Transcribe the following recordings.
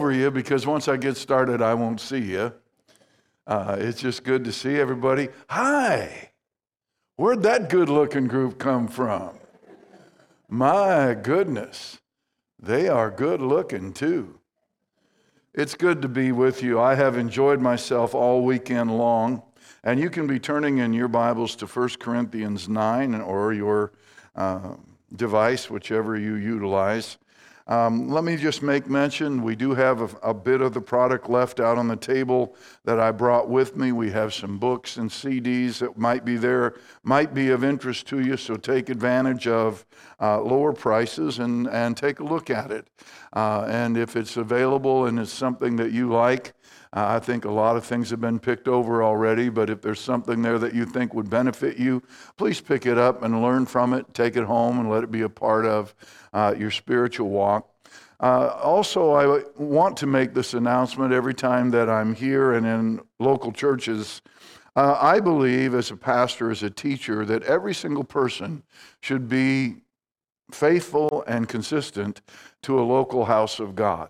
over you because once I get started, I won't see you. It's just good to see everybody. Hi! Where'd that good-looking group come from? My goodness, they are good-looking too. It's good to be with you. I have enjoyed myself all weekend long, and you can be turning in your Bibles to 1 Corinthians 9 or your device, whichever you utilize. Let me just make mention, we do have a bit of the product left out on the table that I brought with me. We have some books and CDs that might be there, might be of interest to you, so take advantage of lower prices and take a look at it. And if it's available and it's something that you like, I think a lot of things have been picked over already, but if there's something there that you think would benefit you, please pick it up and learn from it, take it home and let it be a part of your spiritual walk. Also, I want to make this announcement every time that I'm here and in local churches. I believe as a pastor, as a teacher, that every single person should be faithful and consistent to a local house of God.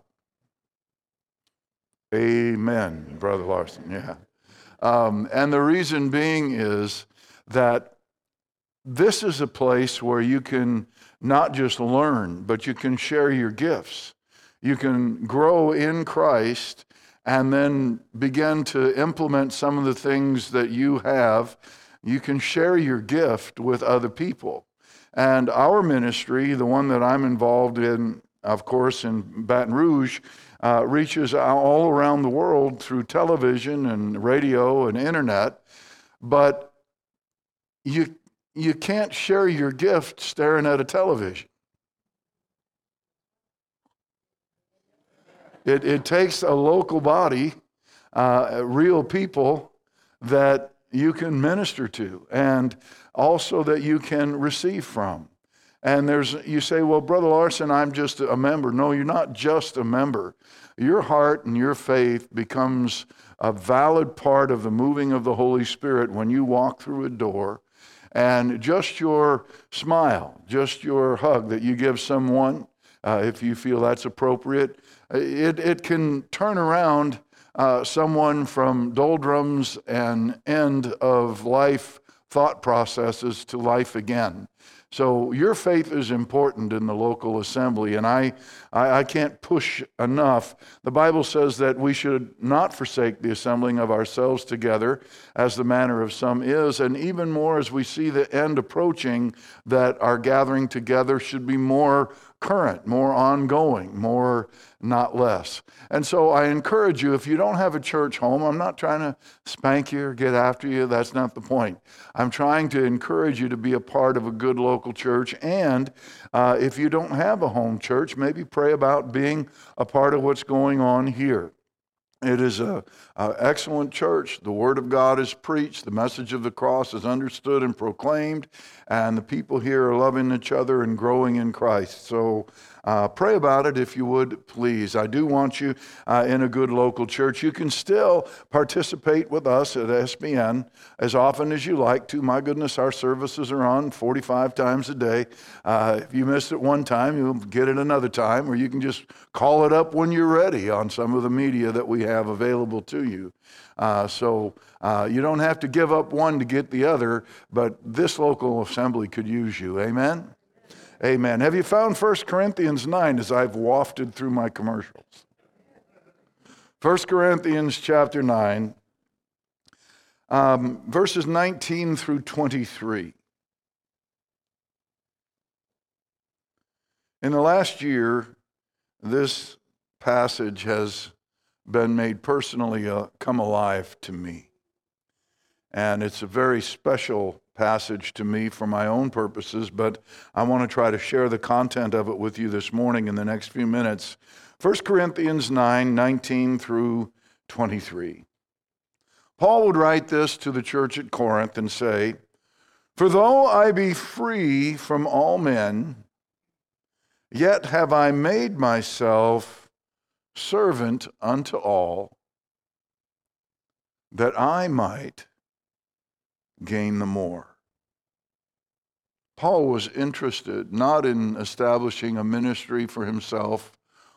Amen, Brother Larson, yeah. And the reason being is that this is a place where you can not just learn, but you can share your gifts. You can grow in Christ and then begin to implement some of the things that you have. You can share your gift with other people. And our ministry, the one that I'm involved in, of course, in Baton Rouge, reaches all around the world through television and radio and internet, but you can't share your gift staring at a television. It takes a local body, real people that you can minister to and also that you can receive from. And you say, well, Brother Larson, I'm just a member. No, you're not just a member. Your heart and your faith becomes a valid part of the moving of the Holy Spirit when you walk through a door. And just your smile, just your hug that you give someone, if you feel that's appropriate, it can turn around someone from doldrums and end of life thought processes to life again. So your faith is important in the local assembly, and I can't push enough. The Bible says that we should not forsake the assembling of ourselves together, as the manner of some is, and even more as we see the end approaching, that our gathering together should be more current, more ongoing, more, not less. And so I encourage you, if you don't have a church home, I'm not trying to spank you or get after you. That's not the point. I'm trying to encourage you to be a part of a good local church. And if you don't have a home church, maybe pray about being a part of what's going on here. It is an excellent church. The Word of God is preached. The message of the cross is understood and proclaimed. And the people here are loving each other and growing in Christ. So pray about it if you would, please. I do want you in a good local church. You can still participate with us at SBN as often as you like to. My goodness, our services are on 45 times a day. If you missed it one time, you'll get it another time, or you can just call it up when you're ready on some of the media that we have available to you. So you don't have to give up one to get the other, but this local assembly could use you. Amen? Amen. Have you found 1 Corinthians 9 as I've wafted through my commercials? 1 Corinthians chapter 9, verses 19 through 23. In the last year, this passage has been made personally come alive to me. And it's a very special passage to me for my own purposes, but I want to try to share the content of it with you this morning in the next few minutes. 1 Corinthians 9, 19 through 23. Paul would write this to the church at Corinth and say, "For though I be free from all men, yet have I made myself servant unto all, that I might gain the more." Paul was interested not in establishing a ministry for himself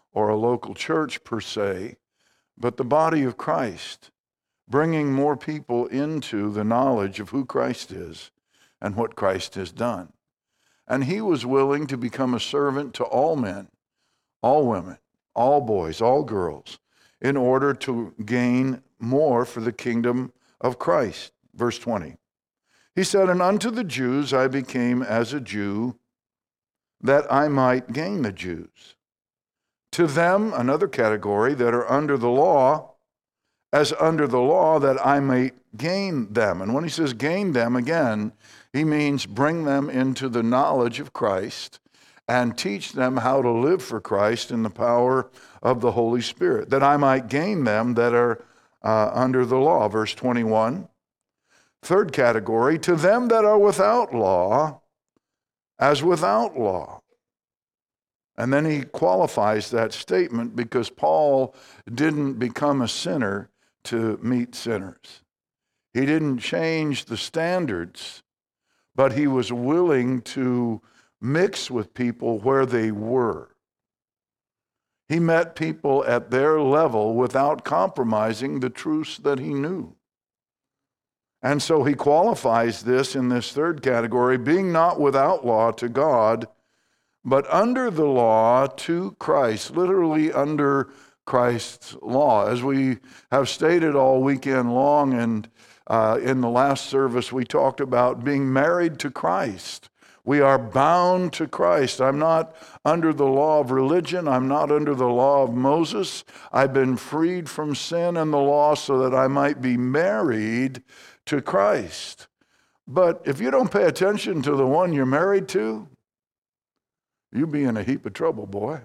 or a local church per se, but the body of Christ, bringing more people into the knowledge of who Christ is and what Christ has done. And he was willing to become a servant to all men, all women, all boys, all girls, in order to gain more for the kingdom of Christ. Verse 20. He said, and unto the Jews I became as a Jew, that I might gain the Jews. To them, another category, that are under the law, as under the law, that I may gain them. And when he says gain them, again, he means bring them into the knowledge of Christ and teach them how to live for Christ in the power of the Holy Spirit, that I might gain them that are under the law. Verse 21. Third category, to them that are without law, as without law. And then he qualifies that statement because Paul didn't become a sinner to meet sinners. He didn't change the standards, but he was willing to mix with people where they were. He met people at their level without compromising the truths that he knew. And so he qualifies this in this third category, being not without law to God, but under the law to Christ, literally under Christ's law. As we have stated all weekend long, and in the last service we talked about being married to Christ. We are bound to Christ. I'm not under the law of religion. I'm not under the law of Moses. I've been freed from sin and the law so that I might be married to Christ. But if you don't pay attention to the one you're married to, you'll be in a heap of trouble, boy.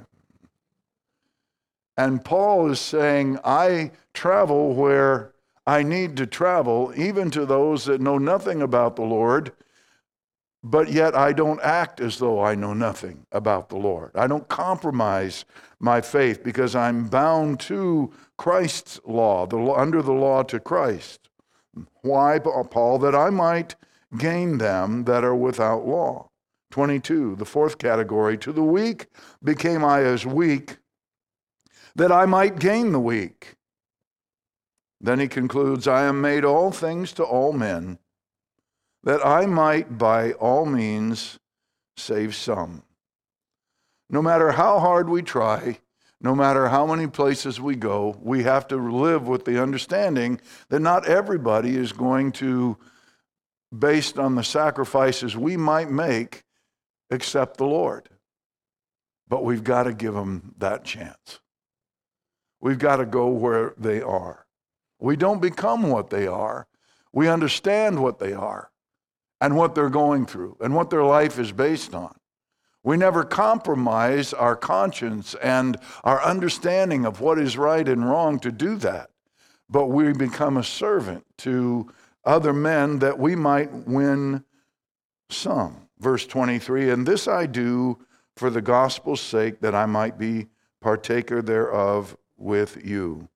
And Paul is saying, I travel where I need to travel, even to those that know nothing about the Lord, but yet I don't act as though I know nothing about the Lord. I don't compromise my faith because I'm bound to Christ's law, under the law to Christ. Why, Paul? That I might gain them that are without law. 22, the fourth category, to the weak became I as weak, that I might gain the weak. Then he concludes, I am made all things to all men, that I might by all means save some. No matter how hard we try, no matter how many places we go, we have to live with the understanding that not everybody is going to, based on the sacrifices we might make, accept the Lord. But we've got to give them that chance. We've got to go where they are. We don't become what they are. We understand what they are and what they're going through and what their life is based on. We never compromise our conscience and our understanding of what is right and wrong to do that. But we become a servant to other men that we might win some. Verse 23, and this I do for the gospel's sake, that I might be partaker thereof with you.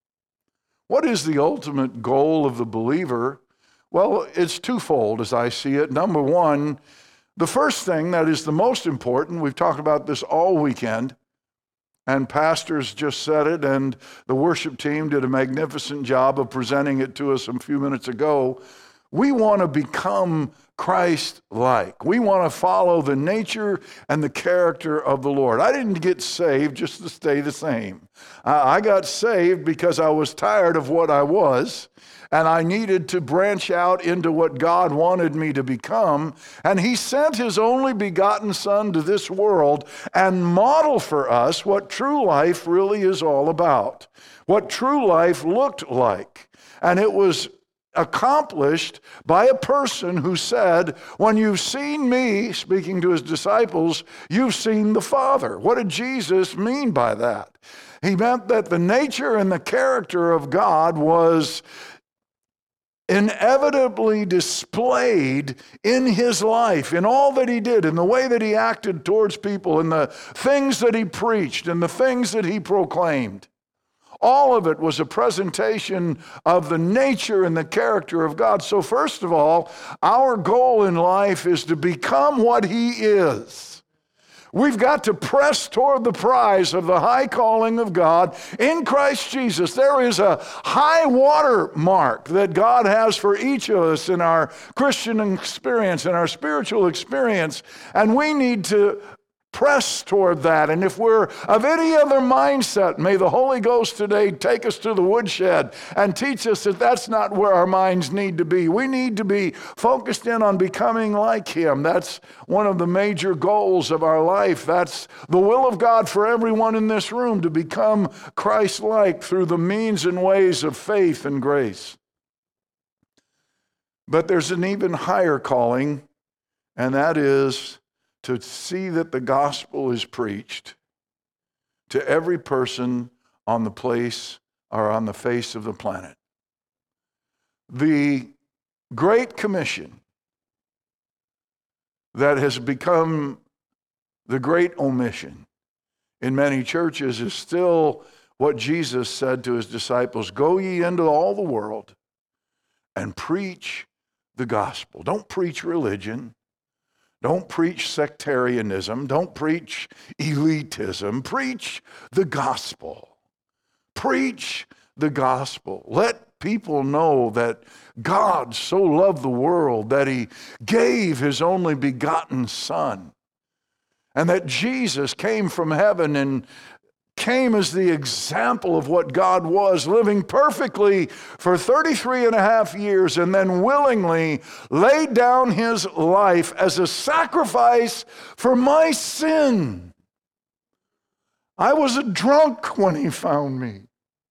What is the ultimate goal of the believer? Well, it's twofold as I see it. Number one, the first thing that is the most important, we've talked about this all weekend, and pastors just said it, and the worship team did a magnificent job of presenting it to us a few minutes ago. We want to become Christ-like. We want to follow the nature and the character of the Lord. I didn't get saved just to stay the same. I got saved because I was tired of what I was, and I needed to branch out into what God wanted me to become. And he sent his only begotten Son to this world and model for us what true life really is all about, what true life looked like. And it was accomplished by a person who said, when you've seen me, speaking to his disciples, you've seen the Father. What did Jesus mean by that? He meant that the nature and the character of God was inevitably displayed in his life, in all that he did, in the way that he acted towards people, in the things that he preached, and the things that he proclaimed. All of it was a presentation of the nature and the character of God. So first of all, our goal in life is to become what he is. We've got to press toward the prize of the high calling of God in Christ Jesus. There is a high water mark that God has for each of us in our Christian experience, in our spiritual experience, and we need to press toward that. And if we're of any other mindset, may the Holy Ghost today take us to the woodshed and teach us that that's not where our minds need to be. We need to be focused in on becoming like Him. That's one of the major goals of our life. That's the will of God for everyone in this room, to become Christ-like through the means and ways of faith and grace. But there's an even higher calling, and that is to see that the gospel is preached to every person on the place or on the face of the planet. The Great Commission that has become the great omission in many churches is still what Jesus said to his disciples: go ye into all the world and preach the gospel. Don't preach religion. Don't preach sectarianism. Don't preach elitism. Preach the gospel. Preach the gospel. Let people know that God so loved the world that He gave His only begotten Son, and that Jesus came from heaven and came as the example of what God was, living perfectly for 33 and a half years, and then willingly laid down His life as a sacrifice for my sin. I was a drunk when He found me.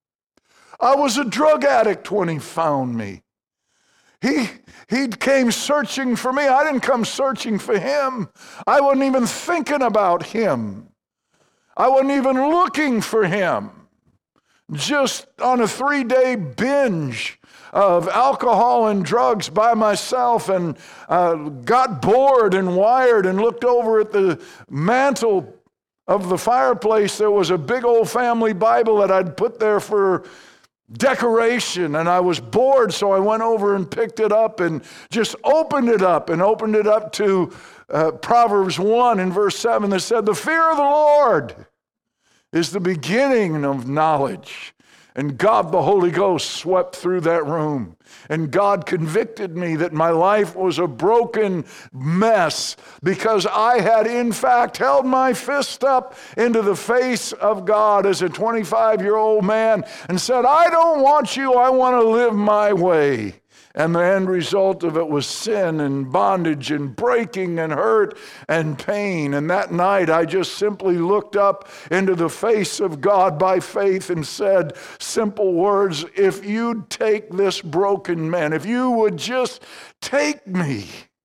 I was a drug addict when He found me. He came searching for me. I didn't come searching for Him. I wasn't even thinking about Him. I wasn't even looking for Him. Just on a 3-day binge of alcohol and drugs by myself, and got bored and wired and looked over at the mantle of the fireplace. There was a big old family Bible that I'd put there for decoration, and I was bored, so I went over and picked it up and just opened it up to Proverbs 1 and verse 7 that said, the fear of the Lord is the beginning of knowledge. And God, the Holy Ghost, swept through that room. And God convicted me that my life was a broken mess because I had, in fact, held my fist up into the face of God as a 25-year-old man and said, I don't want you, I want to live my way. And the end result of it was sin and bondage and breaking and hurt and pain. And that night I just simply looked up into the face of God by faith and said simple words: if you'd take this broken man, if you would just take me,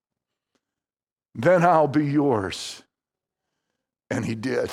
then I'll be yours. And He did.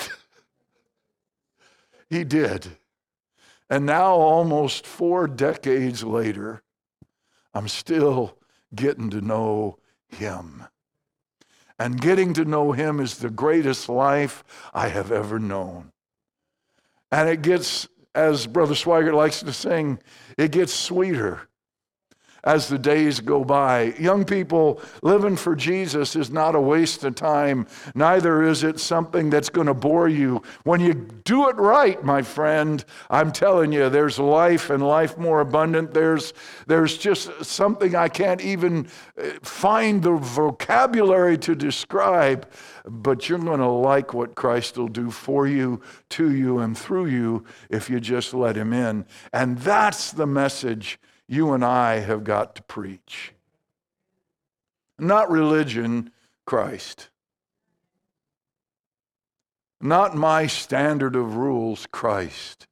He did. And now, almost 4 decades later, I'm still getting to know Him. And getting to know Him is the greatest life I have ever known. And it gets, as Brother Swigert likes to sing, it gets sweeter as the days go by. Young people, living for Jesus is not a waste of time. Neither is it something that's going to bore you. When you do it right, my friend, I'm telling you, there's life and life more abundant. There's just something I can't even find the vocabulary to describe, but you're going to like what Christ will do for you, to you, and through you if you just let Him in. And that's the message you and I have got to preach. Not religion, Christ. Not my standard of rules, Christ.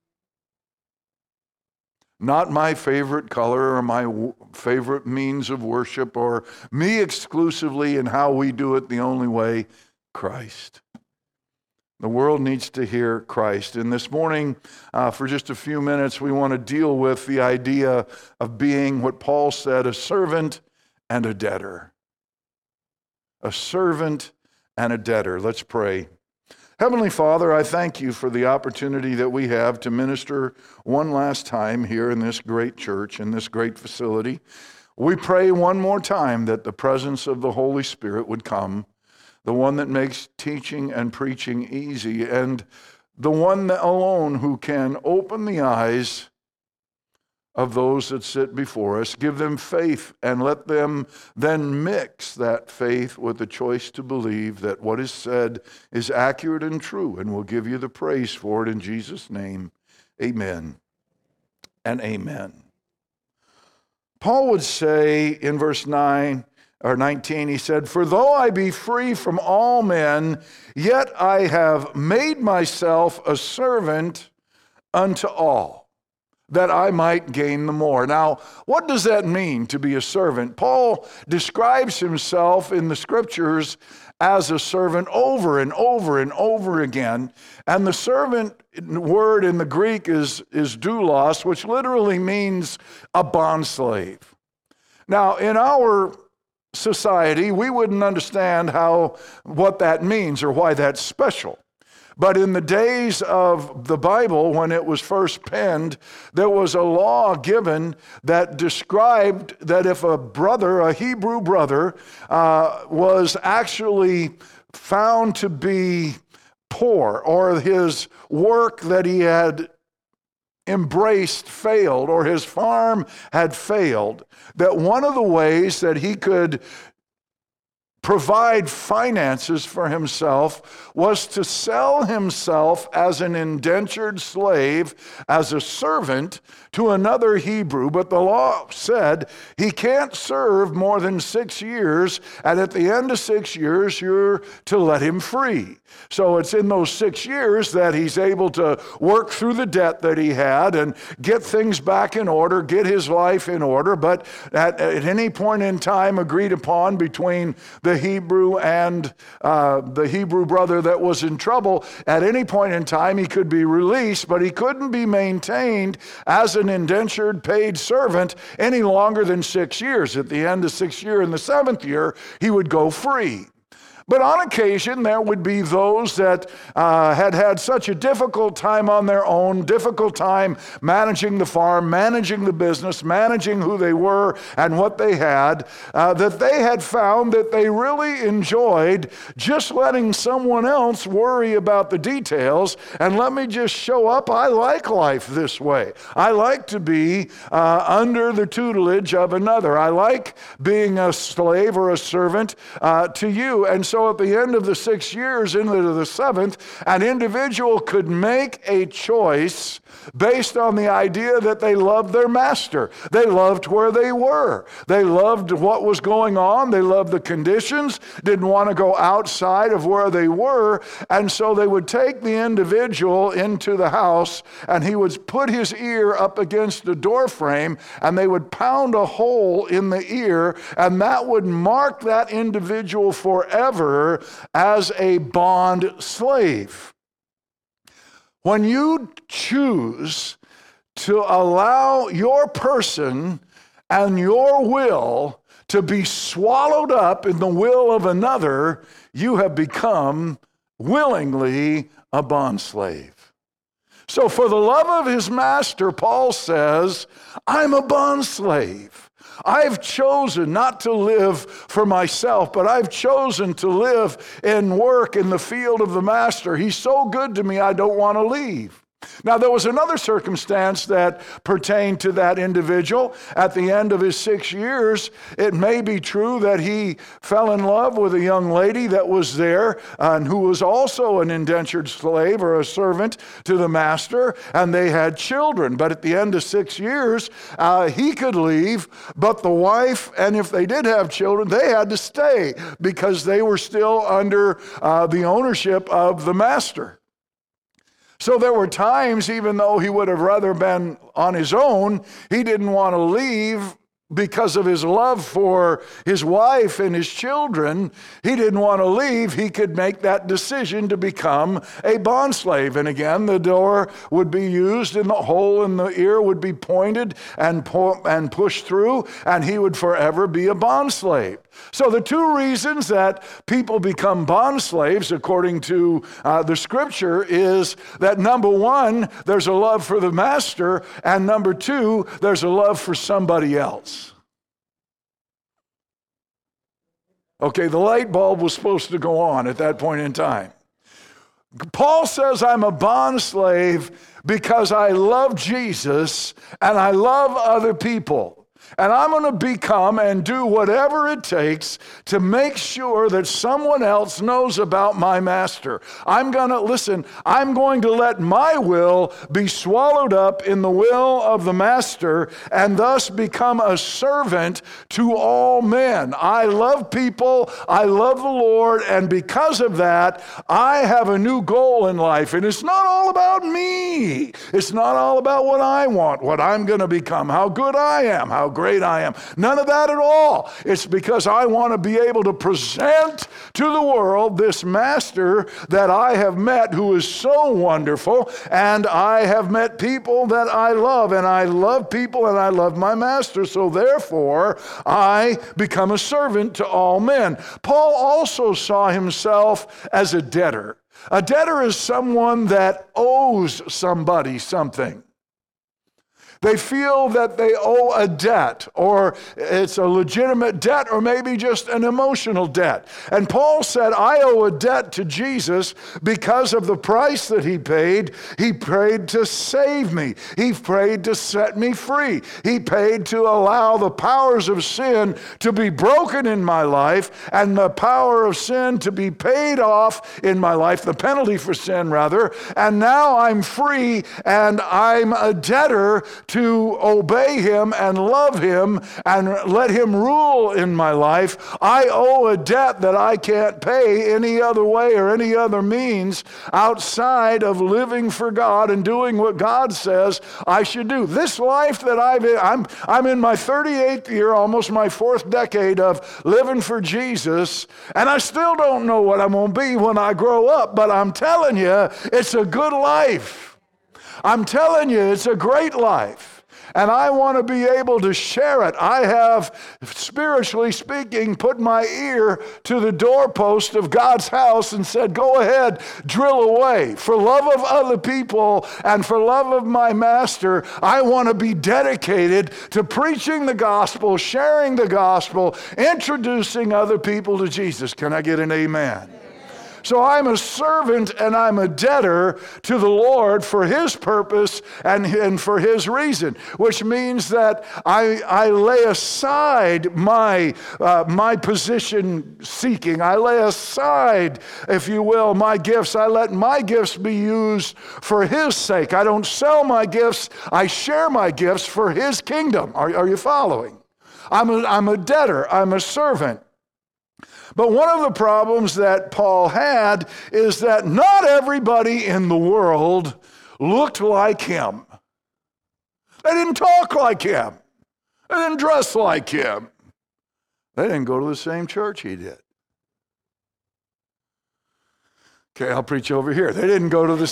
Not my favorite color or my favorite means of worship or me exclusively and how we do it the only way, Christ. The world needs to hear Christ. And this morning, for just a few minutes, we want to deal with the idea of being what Paul said, a servant and a debtor. A servant and a debtor. Let's pray. Heavenly Father, I thank You for the opportunity that we have to minister one last time here in this great church, in this great facility. We pray one more time that the presence of the Holy Spirit would come, the one that makes teaching and preaching easy, and the one alone who can open the eyes of those that sit before us, give them faith, and let them then mix that faith with the choice to believe that what is said is accurate and true, and we'll give you the praise for it in Jesus' name. Amen and amen. Paul would say in verse 9 or 19, he said, "For though I be free from all men, yet I have made myself a servant unto all, that I might gain the more." Now, what does that mean to be a servant? Paul describes himself in the scriptures as a servant over and over and over again. And the servant word in the Greek is doulos, which literally means a bondslave. Now, in our society, we wouldn't understand what that means or why that's special. But in the days of the Bible, when it was first penned, there was a law given that described that if a brother, a Hebrew brother, was actually found to be poor, or his work that he had embraced failed, or his farm had failed, that one of the ways that he could provide finances for himself was to sell himself as an indentured slave, as a servant to another Hebrew. But the law said he can't serve more than 6 years, and at the end of 6 years, you're to let him free. So it's in those 6 years that he's able to work through the debt that he had and get things back in order, get his life in order. But at any point in time agreed upon between the Hebrew and the Hebrew brother that was in trouble, at any point in time he could be released, but he couldn't be maintained as an indentured paid servant any longer than 6 years. At the end of 6 years, in the 7th year, he would go free. But on occasion, there would be those that had such a difficult time on their own, difficult time managing the farm, managing the business, managing who they were and what they had, that they had found that they really enjoyed just letting someone else worry about the details, and let me just show up. I like life this way. I like to be under the tutelage of another. I like being a slave or a servant to you. And so at the end of the 6 years, into the 7th, an individual could make a choice based on the idea that they loved their master. They loved where they were. They loved what was going on. They loved the conditions, didn't want to go outside of where they were. And so they would take the individual into the house, and he would put his ear up against the door frame, and they would pound a hole in the ear, and that would mark that individual forever as a bond slave. When you choose to allow your person and your will to be swallowed up in the will of another, you have become willingly a bondslave. So for the love of his master, Paul says, I'm a bondslave. I've chosen not to live for myself, but I've chosen to live and work in the field of the master. He's so good to me, I don't want to leave. Now, there was another circumstance that pertained to that individual. At the end of his 6 years, it may be true that he fell in love with a young lady that was there and who was also an indentured slave or a servant to the master, and they had children. But at the end of 6 years, he could leave, but the wife, and if they did have children, they had to stay because they were still under the ownership of the master. So there were times, even though he would have rather been on his own, he didn't want to leave because of his love for his wife and his children. He didn't want to leave. He could make that decision to become a bondslave. And again, the door would be used and the hole in the ear would be pointed and pushed through, and he would forever be a bondslave. So the two reasons that people become bondslaves, according to the scripture, is that number one, there's a love for the master, and number two, there's a love for somebody else. Okay, the light bulb was supposed to go on at that point in time. Paul says, I'm a bond slave because I love Jesus and I love other people. And I'm going to become and do whatever it takes to make sure that someone else knows about my master. I'm going to let my will be swallowed up in the will of the master and thus become a servant to all men. I love people. I love the Lord. And because of that, I have a new goal in life. And it's not all about me. It's not all about what I want, what I'm going to become, how good I am, how great I am. None of that at all. It's because I want to be able to present to the world this master that I have met who is so wonderful, and I have met people that I love, and I love people and I love my master, so therefore I become a servant to all men. Paul also saw himself as a debtor. A debtor is someone that owes somebody something. They feel that they owe a debt, or it's a legitimate debt, or maybe just an emotional debt. And Paul said, I owe a debt to Jesus because of the price that he paid. He paid to save me. He paid to set me free. He paid to allow the powers of sin to be broken in my life and the power of sin to be paid off in my life, the penalty for sin, rather. And now I'm free and I'm a debtor to obey him and love him and let him rule in my life. I owe a debt that I can't pay any other way or any other means outside of living for God and doing what God says I should do. This life that I'm in my 38th year, almost my 4th decade of living for Jesus, and I still don't know what I'm going to be when I grow up, but I'm telling you, it's a good life. I'm telling you, it's a great life. And I want to be able to share it. I have, spiritually speaking, put my ear to the doorpost of God's house and said, go ahead, drill away. For love of other people and for love of my master, I want to be dedicated to preaching the gospel, sharing the gospel, introducing other people to Jesus. Can I get an amen? So I'm a servant and I'm a debtor to the Lord for his purpose and for his reason, which means that I lay aside my position seeking. I lay aside, if you will, my gifts. I let my gifts be used for his sake. I don't sell my gifts. I share my gifts for his kingdom. Are you following? I'm a debtor. I'm a servant. But one of the problems that Paul had is that not everybody in the world looked like him. They didn't talk like him. They didn't dress like him. They didn't go to the same church he did. Okay, I'll preach over here. They didn't go to the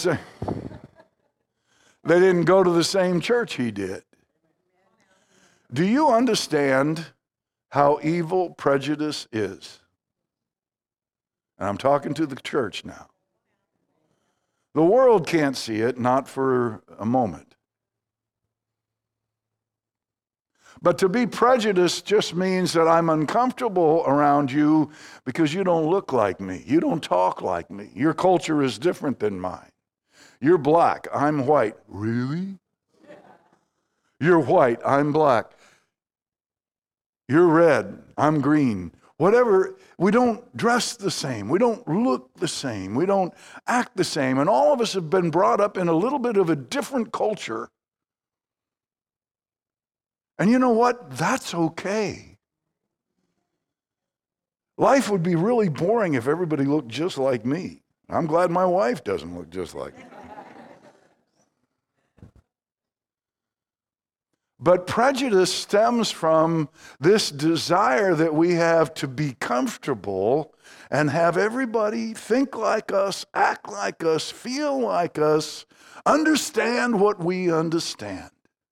same church he did. Do you understand how evil prejudice is? And I'm talking to the church now. The world can't see it, not for a moment. But to be prejudiced just means that I'm uncomfortable around you because you don't look like me. You don't talk like me. Your culture is different than mine. You're black, I'm white. Really? You're white, I'm black. You're red, I'm green. Whatever, we don't dress the same. We don't look the same. We don't act the same. And all of us have been brought up in a little bit of a different culture. And you know what? That's okay. Life would be really boring if everybody looked just like me. I'm glad my wife doesn't look just like me. But prejudice stems from this desire that we have to be comfortable and have everybody think like us, act like us, feel like us, understand what we understand.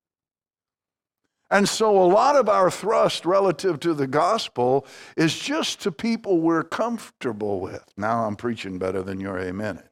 And so a lot of our thrust relative to the gospel is just to people we're comfortable with. Now I'm preaching better than your amen.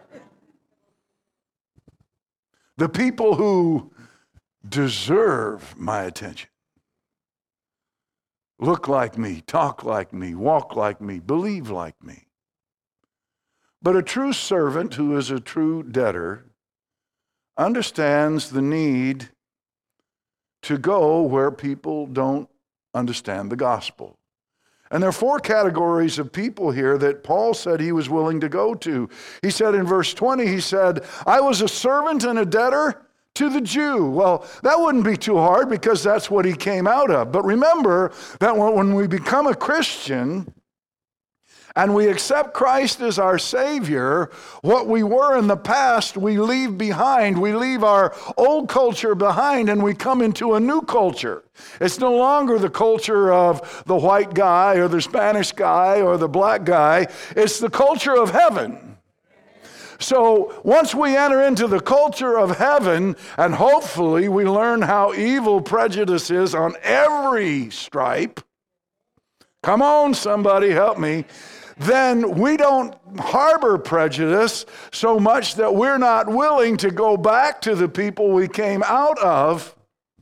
The people who deserve my attention. look like me, talk like me, walk like me, believe like me. But a true servant who is a true debtor understands the need to go where people don't understand the gospel. And there are 4 categories of people here that Paul said he was willing to go to. He said in verse 20, he said, I was a servant and a debtor to the Jew. Well, that wouldn't be too hard because that's what he came out of. But remember that when we become a Christian and we accept Christ as our Savior, what we were in the past, we leave behind. We leave our old culture behind and we come into a new culture. It's no longer the culture of the white guy or the Spanish guy or the black guy. It's the culture of heaven. So once we enter into the culture of heaven, and hopefully we learn how evil prejudice is on every stripe, come on, somebody help me, then we don't harbor prejudice so much that we're not willing to go back to the people we came out of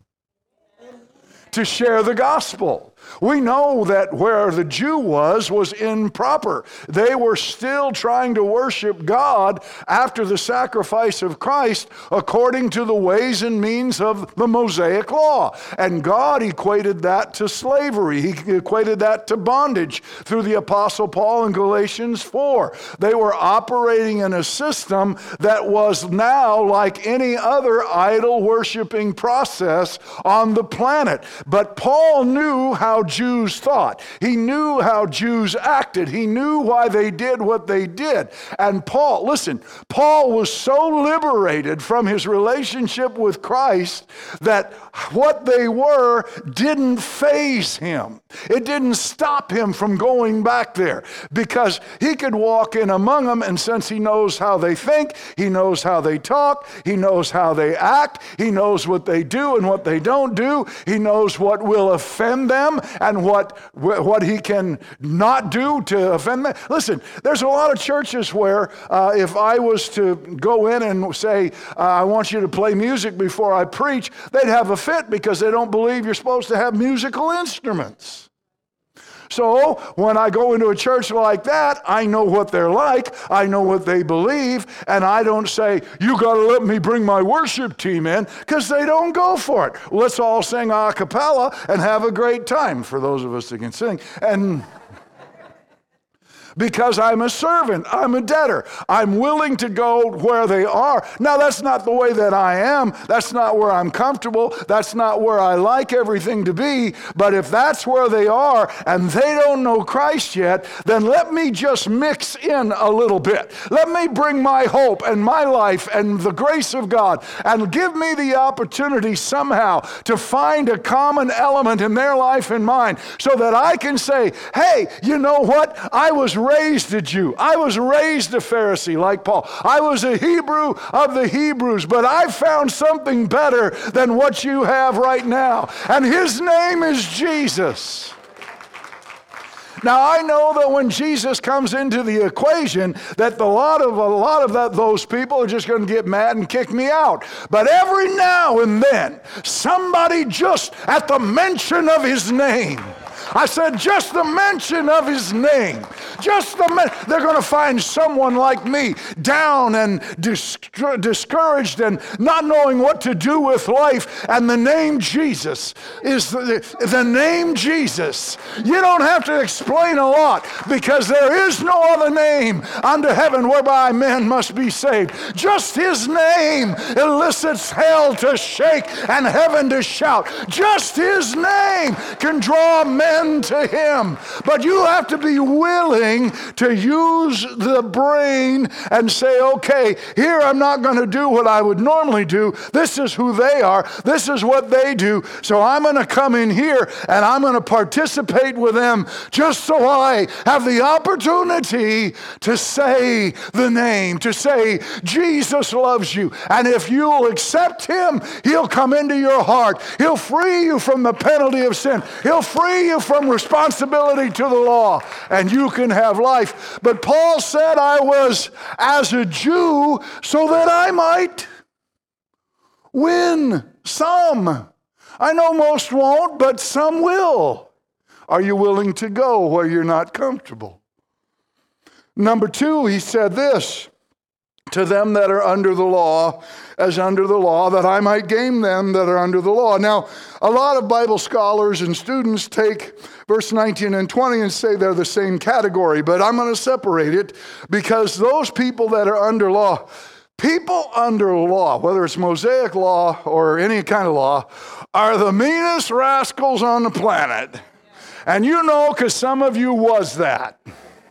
to share the gospel. We know that where the Jew was improper. They were still trying to worship God after the sacrifice of Christ according to the ways and means of the Mosaic law. And God equated that to slavery. He equated that to bondage through the Apostle Paul in Galatians 4. They were operating in a system that was now like any other idol worshiping process on the planet. But Paul knew how Jews thought. He knew how Jews acted. He knew why they did what they did. And Paul was so liberated from his relationship with Christ that what they were didn't faze him. It didn't stop him from going back there because he could walk in among them, and since he knows how they think, he knows how they talk, he knows how they act, he knows what they do and what they don't do, he knows what will offend them and what he can not do to offend them. Listen, there's a lot of churches where if I was to go in and say, I want you to play music before I preach, they'd have a fit because they don't believe you're supposed to have musical instruments. So when I go into a church like that, I know what they're like, I know what they believe, and I don't say, you got to let me bring my worship team in, because they don't go for it. Let's all sing a cappella and have a great time, for those of us that can sing. And because I'm a servant, I'm a debtor. I'm willing to go where they are. Now, that's not the way that I am. That's not where I'm comfortable. That's not where I like everything to be. But if that's where they are and they don't know Christ yet, then let me just mix in a little bit. Let me bring my hope and my life and the grace of God and give me the opportunity somehow to find a common element in their life and mine so that I can say, hey, you know what? I was raised a Jew. I was raised a Pharisee like Paul. I was a Hebrew of the Hebrews, but I found something better than what you have right now. And his name is Jesus. Now, I know that when Jesus comes into the equation, that a lot of those people are just going to get mad and kick me out. But every now and then, somebody just at the mention of his name, I said, just the mention of his name, they're going to find someone like me down and discouraged and not knowing what to do with life. And the name Jesus is the name Jesus. You don't have to explain a lot because there is no other name under heaven whereby men must be saved. Just his name elicits hell to shake and heaven to shout. Just his name can draw men to him. But you have to be willing to use the brain and say, okay, here I'm not going to do what I would normally do. This is who they are. This is what they do. So I'm going to come in here and I'm going to participate with them just so I have the opportunity to say the name, to say Jesus loves you. And if you'll accept him, he'll come into your heart. He'll free you from the penalty of sin. He'll free you from responsibility to the law, and you can have life. But Paul said, I was as a Jew so that I might win some. I know most won't, but some will. Are you willing to go where you're not comfortable? Number two, he said this, to them that are under the law, as under the law, that I might gain them that are under the law. Now, a lot of Bible scholars and students take verse 19 and 20 and say they're the same category, but I'm going to separate it because those people that are under law, people under law, whether it's Mosaic law or any kind of law, are the meanest rascals on the planet. And you know, because some of you was that.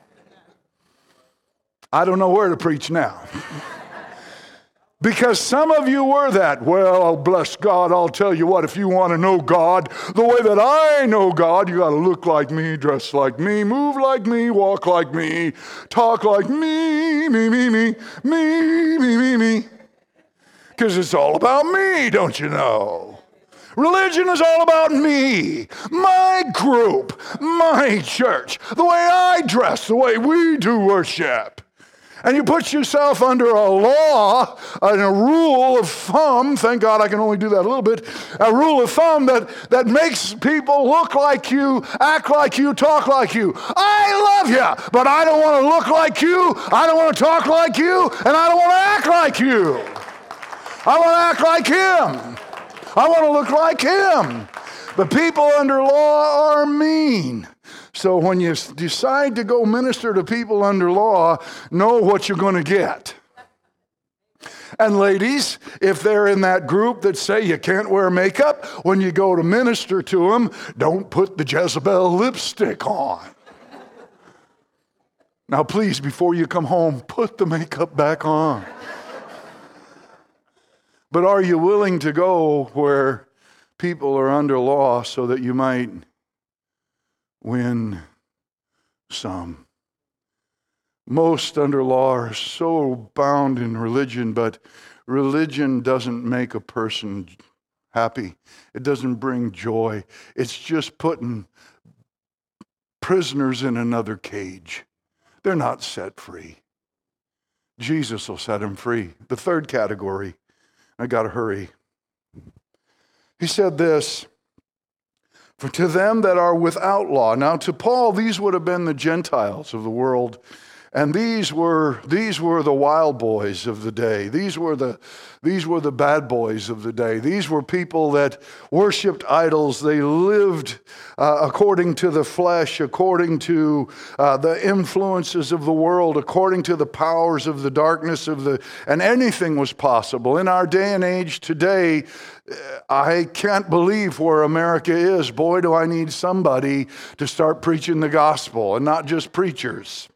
I don't know where to preach now. Because some of you were that. Well, bless God, I'll tell you what, if you want to know God the way that I know God, you got to look like me, dress like me, move like me, walk like me, talk like me, me. Because it's all about me, don't you know? Religion is all about me, my group, my church, the way I dress, the way we do worship. And you put yourself under a law and a rule of thumb, thank God I can only do that a little bit, a rule of thumb that makes people look like you, act like you, talk like you. I love you, but I don't want to look like you, I don't want to talk like you, and I don't want to act like you. I want to act like him. I want to look like him. But people under law are mean. So when you decide to go minister to people under law, know what you're going to get. And ladies, if they're in that group that say you can't wear makeup, when you go to minister to them, don't put the Jezebel lipstick on. Now please, before you come home, put the makeup back on. But are you willing to go where people are under law so that you might win some? Most under law are so bound in religion, but religion doesn't make a person happy. It doesn't bring joy. It's just putting prisoners in another cage. They're not set free. Jesus will set them free. The third category, I got to hurry. He said this, for to them that are without law. Now to Paul, these would have been the Gentiles of the world. And these were the wild boys of the day. These were the bad boys of the day. These were people that worshiped idols. They lived according to the flesh, according to the influences of the world, according to the powers of the darkness and anything was possible. In our day and age today, I can't believe where America is. Boy, do I need somebody to start preaching the gospel, and not just preachers.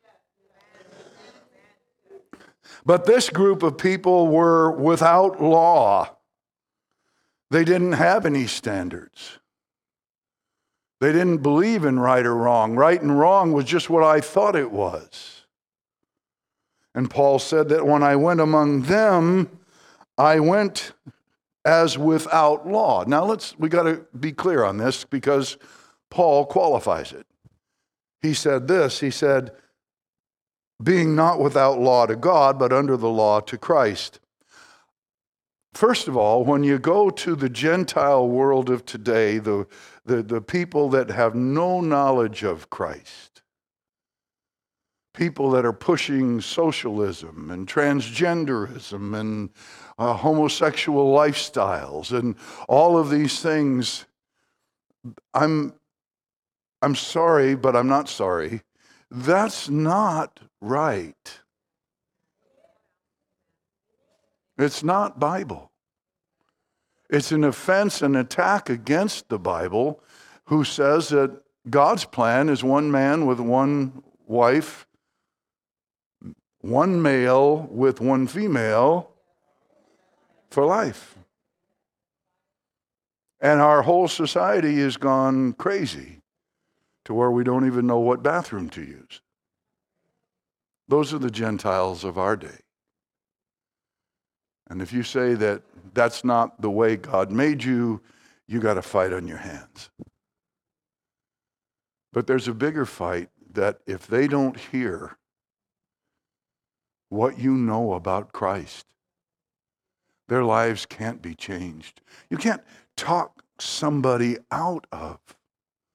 But this group of people were without law. They didn't have any standards. They didn't believe in right or wrong. Right and wrong was just what I thought it was. And Paul said that when I went among them, I went as without law. Now we got to be clear on this because Paul qualifies it. He said this, he said, being not without law to God, but under the law to Christ. First of all, when you go to the Gentile world of today, the people that have no knowledge of Christ, people that are pushing socialism and transgenderism and homosexual lifestyles and all of these things, I'm sorry, but I'm not sorry. That's not right. It's not Bible. It's an offense, an attack against the Bible, who says that God's plan is one man with one wife, one male with one female for life. And our whole society has gone crazy to where we don't even know what bathroom to use. Those are the Gentiles of our day. And if you say that that's not the way God made you, you got to fight on your hands. But there's a bigger fight that if they don't hear what you know about Christ, their lives can't be changed. You can't talk somebody out of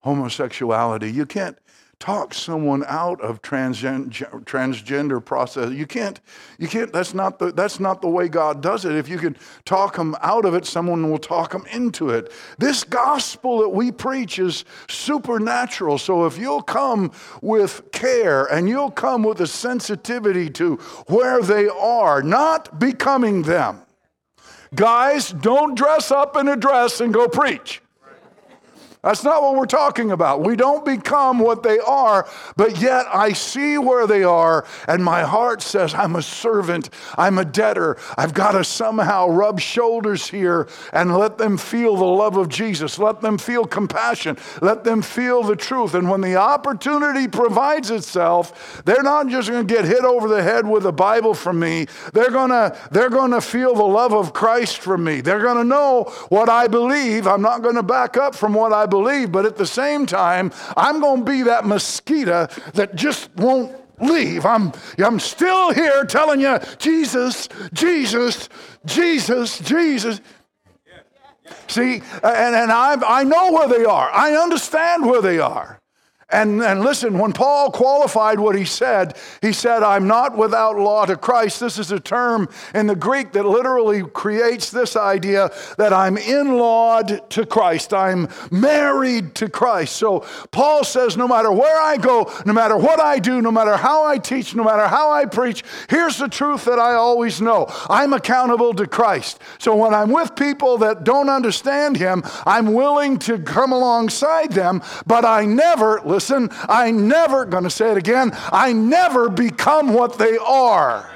homosexuality. You can't talk someone out of transgender process. You can't, that's not the way God does it. If you can talk them out of it, someone will talk them into it. This gospel that we preach is supernatural. So if you'll come with care and you'll come with a sensitivity to where they are, not becoming them. Guys, don't dress up in a dress and go preach. That's not what we're talking about. We don't become what they are, but yet I see where they are, and my heart says, I'm a servant, I'm a debtor. I've got to somehow rub shoulders here and let them feel the love of Jesus. Let them feel compassion. Let them feel the truth. And when the opportunity provides itself, they're not just going to get hit over the head with a Bible from me. They're going to feel the love of Christ from me. They're going to know what I believe. I'm not going to back up from what I believe, but at the same time, I'm going to be that mosquito that just won't leave. I'm still here telling you, Jesus, Jesus, Jesus, Jesus. See, and I know where they are. I understand where they are. And listen, when Paul qualified what he said, I'm not without law to Christ. This is a term in the Greek that literally creates this idea that I'm in-lawed to Christ. I'm married to Christ. So Paul says, no matter where I go, no matter what I do, no matter how I teach, no matter how I preach, here's the truth that I always know. I'm accountable to Christ. So when I'm with people that don't understand him, I'm willing to come alongside them, but I never going to say it again, I never become what they are.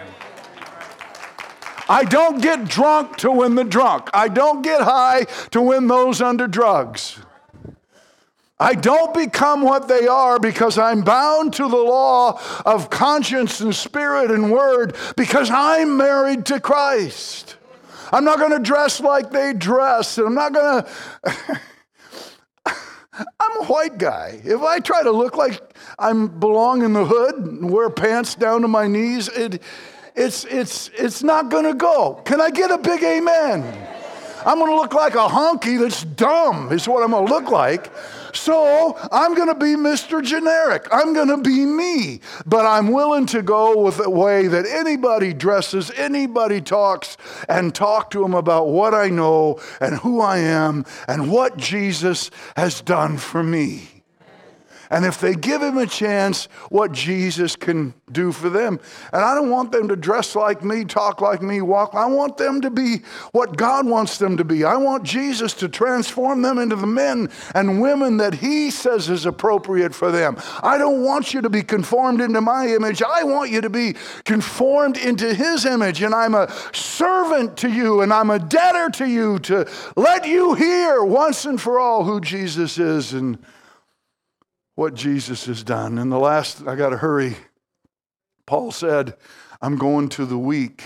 I don't get drunk to win the drunk. I don't get high to win those under drugs. I don't become what they are because I'm bound to the law of conscience and spirit and word because I'm married to Christ. I'm not going to dress like they dress, and I'm not going to... I'm a white guy. If I try to look like I belong in the hood and wear pants down to my knees, it's not going to go. Can I get a big amen? I'm going to look like a honky that's dumb is what I'm going to look like. So I'm going to be Mr. Generic. I'm going to be me. But I'm willing to go with a way that anybody dresses, anybody talks, and talk to them about what I know and who I am and what Jesus has done for me. And if they give him a chance, what Jesus can do for them. And I don't want them to dress like me, talk like me, walk. I want them to be what God wants them to be. I want Jesus to transform them into the men and women that he says is appropriate for them. I don't want you to be conformed into my image. I want you to be conformed into his image. And I'm a servant to you, and I'm a debtor to you to let you hear once and for all who Jesus is and what Jesus has done. And the last, I got to hurry. Paul said, I'm going to the weak.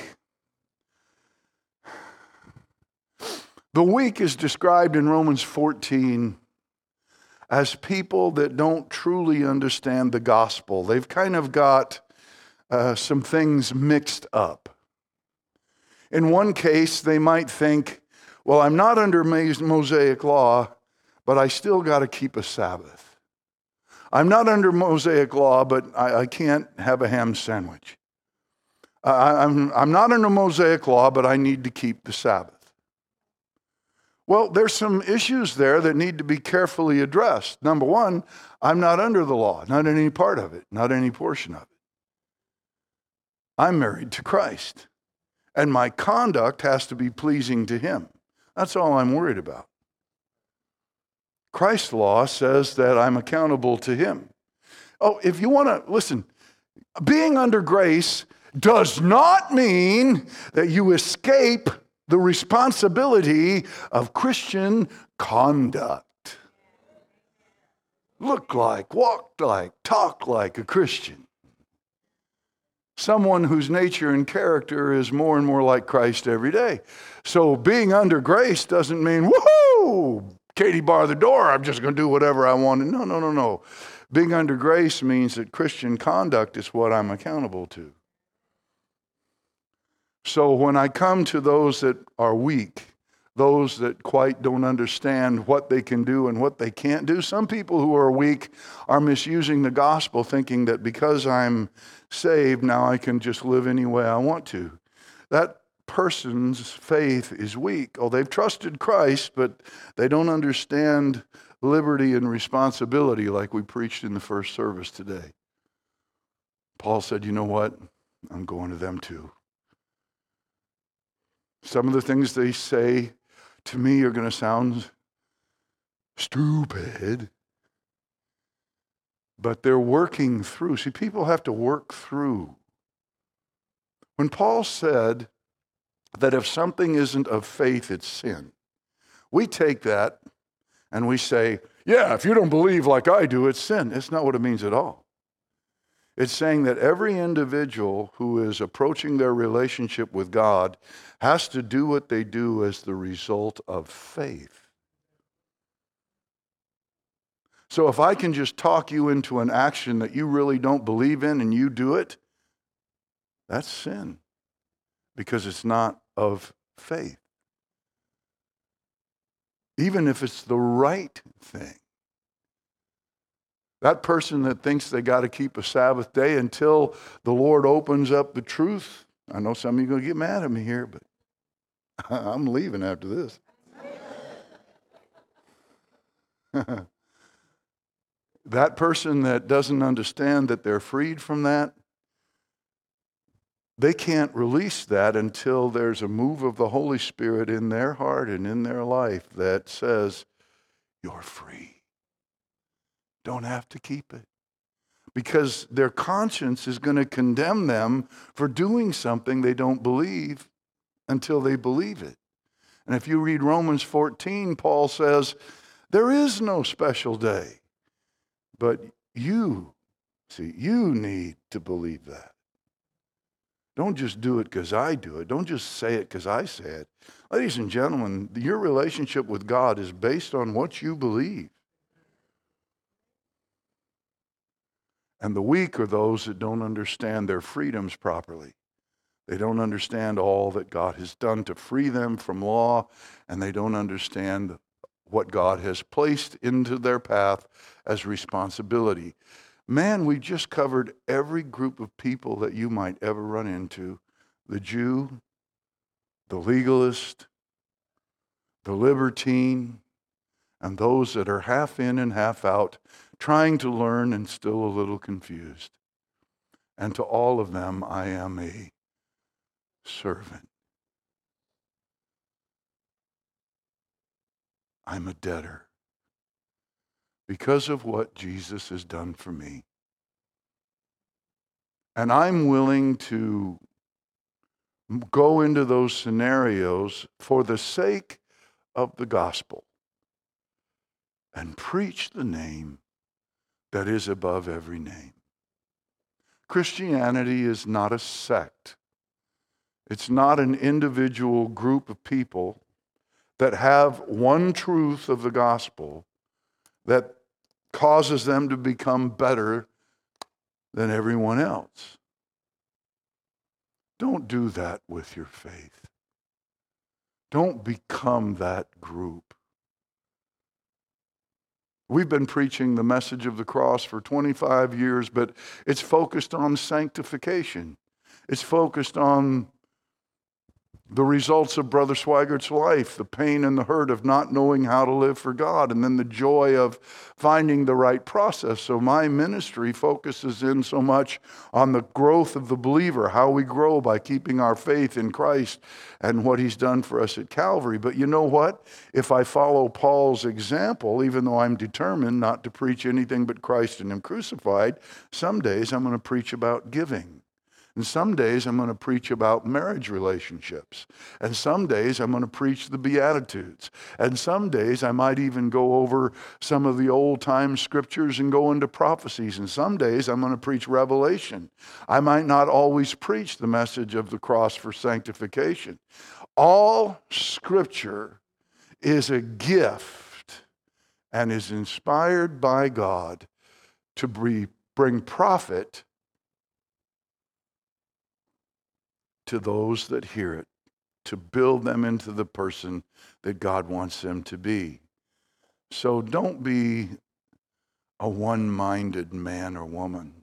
The weak is described in Romans 14 as people that don't truly understand the gospel. They've kind of got some things mixed up. In one case, they might think, well, I'm not under Mosaic law, but I still got to keep a Sabbath. I'm not under Mosaic law, but I can't have a ham sandwich. I'm not under Mosaic law, but I need to keep the Sabbath. Well, there's some issues there that need to be carefully addressed. Number one, I'm not under the law, not any part of it, not any portion of it. I'm married to Christ, and my conduct has to be pleasing to him. That's all I'm worried about. Christ's law says that I'm accountable to him. Oh, if you want to, listen, being under grace does not mean that you escape the responsibility of Christian conduct. Look like, walk like, talk like a Christian. Someone whose nature and character is more and more like Christ every day. So being under grace doesn't mean, woohoo! Katie, bar the door, I'm just going to do whatever I want. No. Being under grace means that Christian conduct is what I'm accountable to. So when I come to those that are weak, those that quite don't understand what they can do and what they can't do. Some people who are weak are misusing the gospel, thinking that because I'm saved, now I can just live any way I want to. That person's faith is weak. Oh, they've trusted Christ, but they don't understand liberty and responsibility like we preached in the first service today. Paul said, you know what? I'm going to them too. Some of the things they say to me are going to sound stupid, but they're working through. See, people have to work through. When Paul said that if something isn't of faith, it's sin, we take that and we say, yeah, if you don't believe like I do, it's sin. That's not what it means at all. It's saying that every individual who is approaching their relationship with God has to do what they do as the result of faith. So if I can just talk you into an action that you really don't believe in and you do it, that's sin, because it's not of faith. Even if it's the right thing. That person that thinks they got to keep a Sabbath day until the Lord opens up the truth. I know some of you are going to get mad at me here, but I'm leaving after this. That person that doesn't understand that they're freed from that, they can't release that until there's a move of the Holy Spirit in their heart and in their life that says, you're free. Don't have to keep it. Because their conscience is going to condemn them for doing something they don't believe until they believe it. And if you read Romans 14, Paul says, there is no special day. But you need to believe that. Don't just do it because I do it. Don't just say it because I say it. Ladies and gentlemen, your relationship with God is based on what you believe. And the weak are those that don't understand their freedoms properly. They don't understand all that God has done to free them from law, and they don't understand what God has placed into their path as responsibility. Man, we just covered every group of people that you might ever run into. The Jew, the legalist, the libertine, and those that are half in and half out, trying to learn and still a little confused. And to all of them, I am a servant. I'm a debtor because of what Jesus has done for me. And I'm willing to go into those scenarios for the sake of the gospel and preach the name that is above every name. Christianity is not a sect. It's not an individual group of people that have one truth of the gospel that causes them to become better than everyone else. Don't do that with your faith. Don't become that group. We've been preaching the message of the cross for 25 years, but it's focused on sanctification. It's focused on the results of Brother Swiggert's life, the pain and the hurt of not knowing how to live for God, and then the joy of finding the right process. So my ministry focuses in so much on the growth of the believer, how we grow by keeping our faith in Christ and what He's done for us at Calvary. But you know what? If I follow Paul's example, even though I'm determined not to preach anything but Christ and Him crucified, some days I'm going to preach about giving. And some days I'm going to preach about marriage relationships. And some days I'm going to preach the Beatitudes. And some days I might even go over some of the old-time scriptures and go into prophecies. And some days I'm going to preach Revelation. I might not always preach the message of the cross for sanctification. All scripture is a gift and is inspired by God to bring profit to those that hear it. to build them into the person that God wants them to be. So don't be a one-minded man or woman.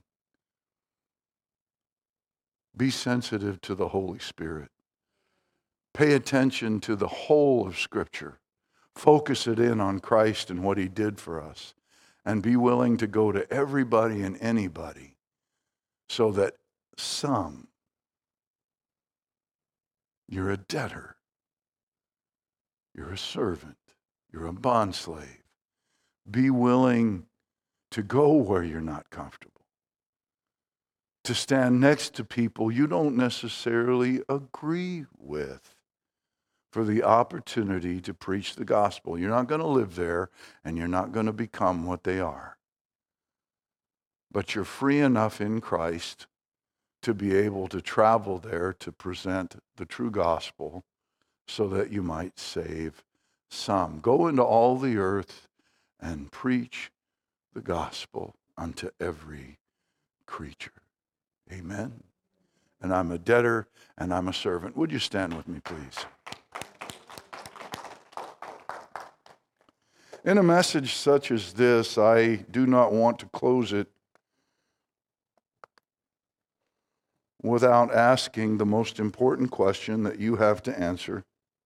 Be sensitive to the Holy Spirit. Pay attention to the whole of Scripture. Focus it in on Christ and what He did for us. And be willing to go to everybody and anybody so that you're a debtor, you're a servant, you're a bondslave. Be willing to go where you're not comfortable, to stand next to people you don't necessarily agree with, for the opportunity to preach the gospel. You're not going to live there, and you're not going to become what they are. But you're free enough in Christ to be able to travel there to present the true gospel so that you might save some. Go into all the earth and preach the gospel unto every creature. Amen. And I'm a debtor and I'm a servant. Would you stand with me, please? In a message such as this, I do not want to close it without asking the most important question that you have to answer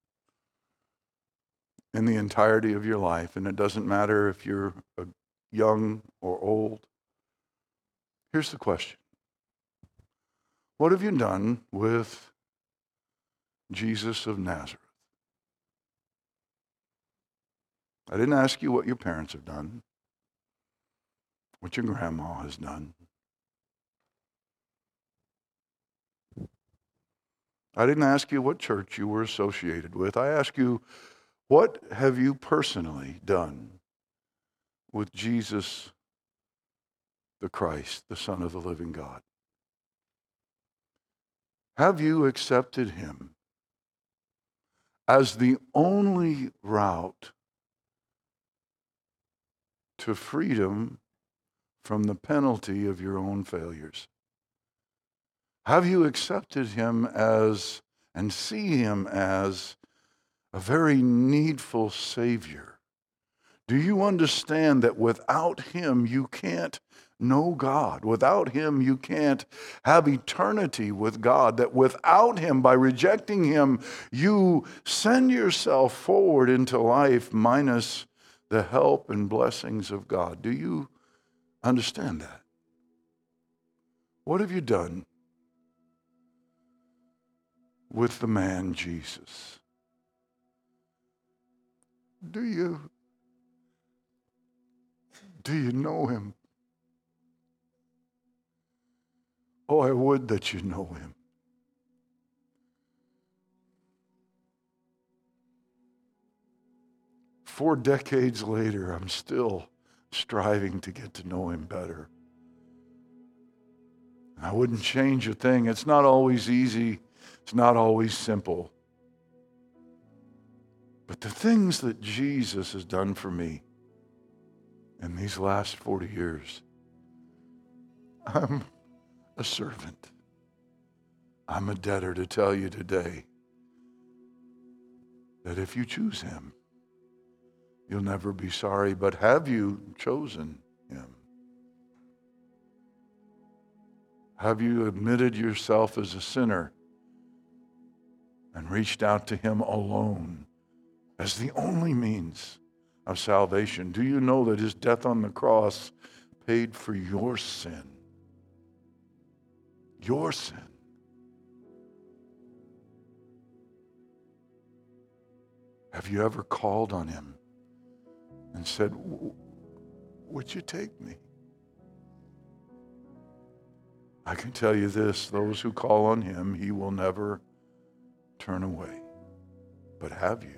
in the entirety of your life. And it doesn't matter if you're young or old. Here's the question. What have you done with Jesus of Nazareth? I didn't ask you what your parents have done, what your grandma has done. I didn't ask you what church you were associated with. I asked you, what have you personally done with Jesus the Christ, the Son of the living God? Have you accepted Him as the only route to freedom from the penalty of your own failures? Have you accepted Him as and see Him as a very needful Savior? Do you understand that without Him you can't know God? Without Him you can't have eternity with God. That without Him, by rejecting Him, you send yourself forward into life minus the help and blessings of God. Do you understand that? What have you done with the man Jesus? Do you know Him? Oh, I would that you know Him. Four decades later, I'm still striving to get to know Him better. I wouldn't change a thing. It's not always easy. It's not always simple. But the things that Jesus has done for me in these last 40 years, I'm a servant. I'm a debtor to tell you today that if you choose Him, you'll never be sorry. But have you chosen Him? Have you admitted yourself as a sinner and reached out to Him alone as the only means of salvation? Do you know that His death on the cross paid for your sin? Your sin. Have you ever called on Him and said, would you take me? I can tell you this, those who call on Him, He will never turn away. But have you?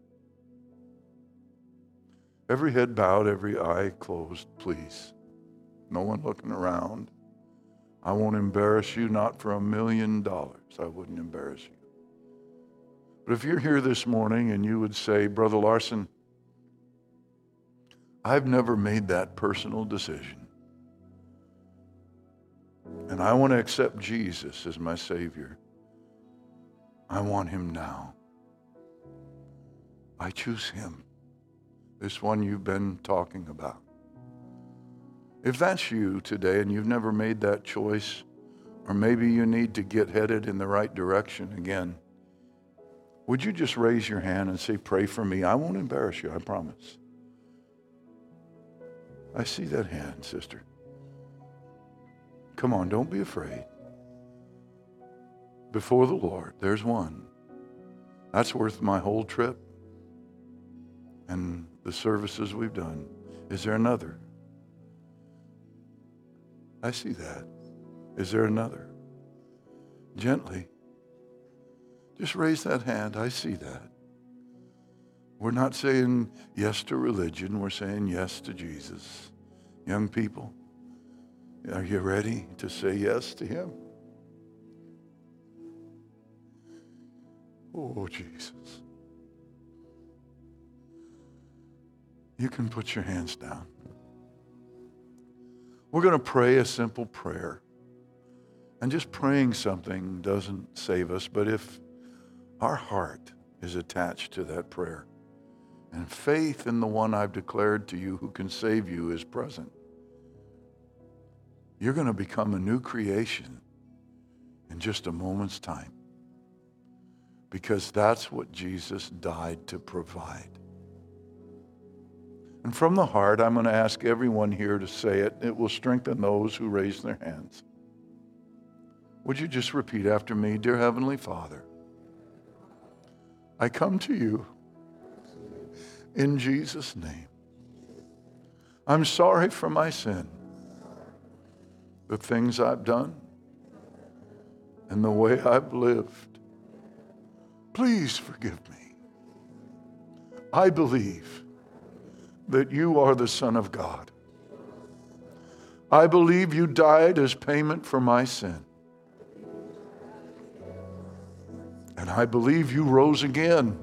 Every head bowed, every eye closed, please. No one looking around. I won't embarrass you, not for $1 million. I wouldn't embarrass you. But if you're here this morning and you would say, Brother Larson, I've never made that personal decision, and I want to accept Jesus as my Savior, I want him now. I choose him. This one you've been talking about. If that's you today and you've never made that choice, or maybe you need to get headed in the right direction again, would you just raise your hand and say, pray for me? I won't embarrass you, I promise. I see that hand, sister. Come on, don't be afraid. Before the Lord, there's one. That's worth my whole trip and the services we've done. Is there another? I see that. Is there another? Gently. Just raise that hand. I see that. We're not saying yes to religion. We're saying yes to Jesus. Young people, are you ready to say yes to him? Oh, Jesus. You can put your hands down. We're going to pray a simple prayer. And just praying something doesn't save us, but if our heart is attached to that prayer, and faith in the one I've declared to you who can save you is present, you're going to become a new creation in just a moment's time. Because that's what Jesus died to provide. And from the heart, I'm going to ask everyone here to say it. It will strengthen those who raise their hands. Would you just repeat after me? Dear Heavenly Father, I come to you in Jesus' name. I'm sorry for my sin, the things I've done, and the way I've lived. Please forgive me. I believe that you are the Son of God. I believe you died as payment for my sin. And I believe you rose again.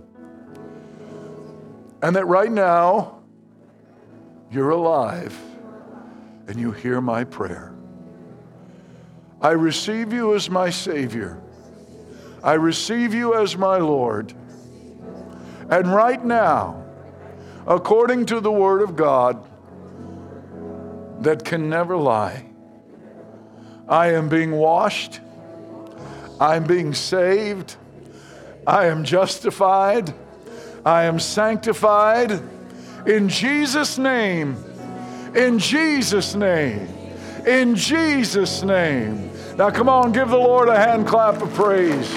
And that right now, you're alive and you hear my prayer. I receive you as my Savior. I receive you as my Lord. And right now, according to the Word of God that can never lie, I am being washed. I'm being saved. I am justified. I am sanctified. In Jesus' name. In Jesus' name. In Jesus' name. Now come on, give the Lord a hand clap of praise.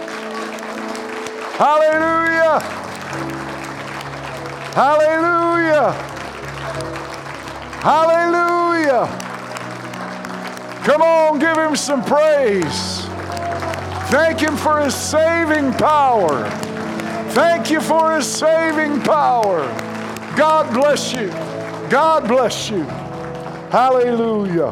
Hallelujah. Hallelujah. Hallelujah. Come on, give him some praise. Thank him for his saving power. Thank you for his saving power. God bless you. God bless you. Hallelujah.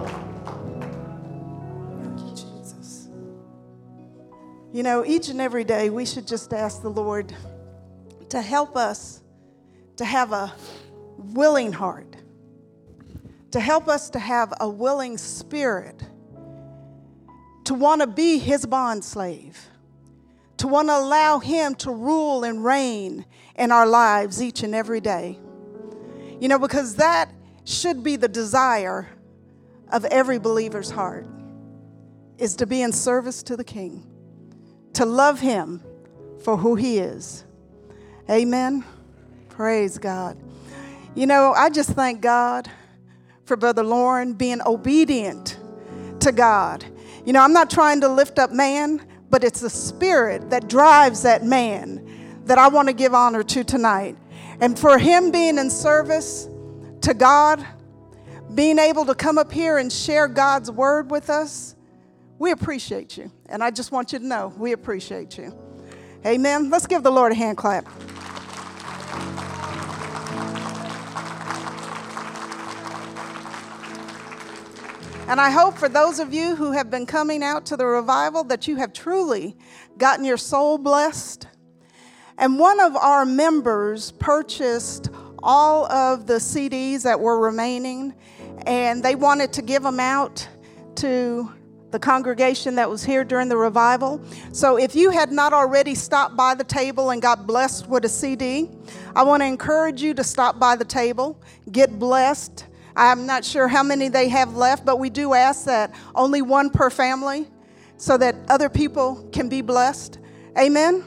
Thank you, Jesus. You know, each and every day we should just ask the Lord to help us to have a willing heart, to help us to have a willing spirit, to want to be his bondslave, to want to allow him to rule and reign in our lives each and every day. You know, because that should be the desire of every believer's heart, is to be in service to the King, to love him for who he is. Amen. Praise God. You know, I just thank God for Brother Lauren being obedient to God. You know, I'm not trying to lift up man, but it's the spirit that drives that man that I want to give honor to tonight. And for him being in service to God, being able to come up here and share God's word with us, we appreciate you. And I just want you to know, we appreciate you. Amen. Let's give the Lord a hand clap. And I hope for those of you who have been coming out to the revival that you have truly gotten your soul blessed. And one of our members purchased all of the CDs that were remaining, and they wanted to give them out to the congregation that was here during the revival. So if you had not already stopped by the table and got blessed with a CD, I want to encourage you to stop by the table, get blessed. I'm not sure how many they have left, but we do ask that only one per family so that other people can be blessed. Amen?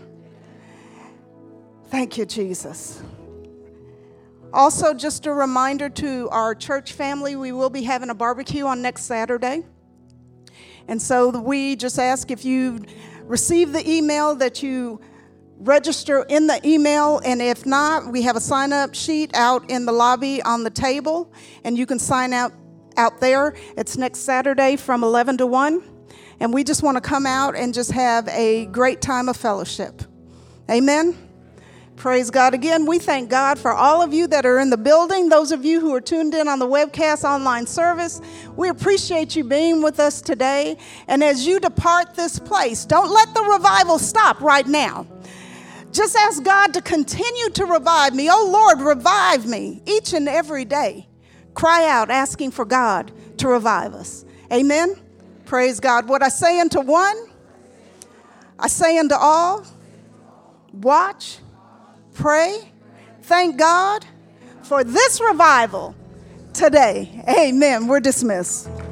Thank you, Jesus. Also, just a reminder to our church family, we will be having a barbecue on next Saturday. And so we just ask if you receive the email that you register in the email, and if not, we have a sign-up sheet out in the lobby on the table, and you can sign out there. It's next Saturday from 11 to 1, and we just want to come out and just have a great time of fellowship. Amen. Praise God. Again, we thank God for all of you that are in the building, those of you who are tuned in on the webcast online service. We appreciate you being with us today. And as you depart this place, don't let the revival stop right now. Just ask God to continue to revive me. Oh, Lord, revive me each and every day. Cry out, asking for God to revive us. Amen. Praise God. What I say unto one, I say unto all, watch, pray, thank God for this revival today. Amen. We're dismissed.